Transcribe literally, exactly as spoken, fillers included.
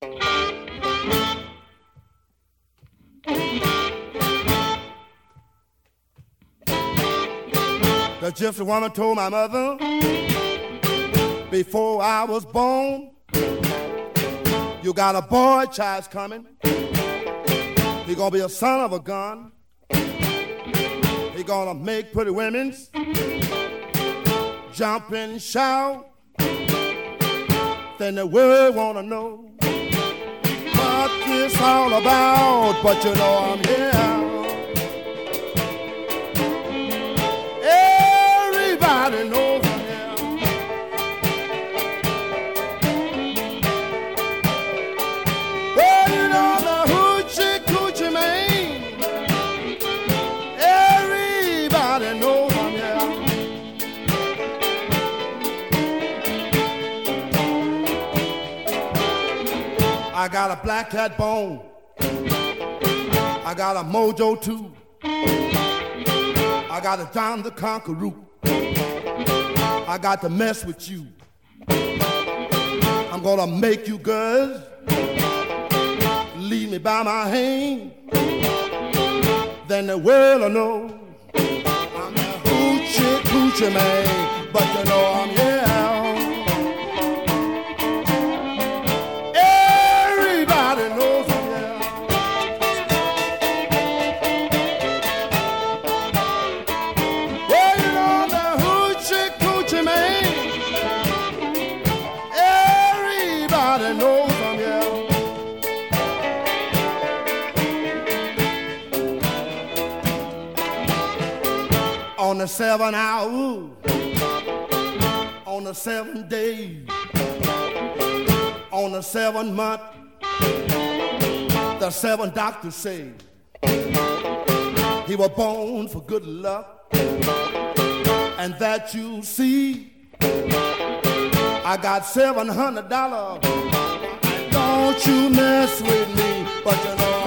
The gypsy woman told my mother before I was born, you got a boy child's coming. He gonna be a son of a gun. He gonna make pretty women jump and shout. Then the world wanna know what this all about. But you know I'm here. Everybody knows I'm here. Well, you know the hoochie coochie man. Everybody knows I'm here. I got a black cat bone. I got a mojo too. I got a John the Conqueror. I got to mess with you. I'm gonna make you girls lead me by my hand. Then the world will know I'm a hoochie coochie man. But you know I'm here. Everybody knows I'm here. Well, you know the hoochie coochie man. Everybody knows I'm here. On the seven hour, on the seven days, on the seven month, the seven doctors say he was born for good luck, and that you see, I got seven hundred dollars. Don't you mess with me, but you know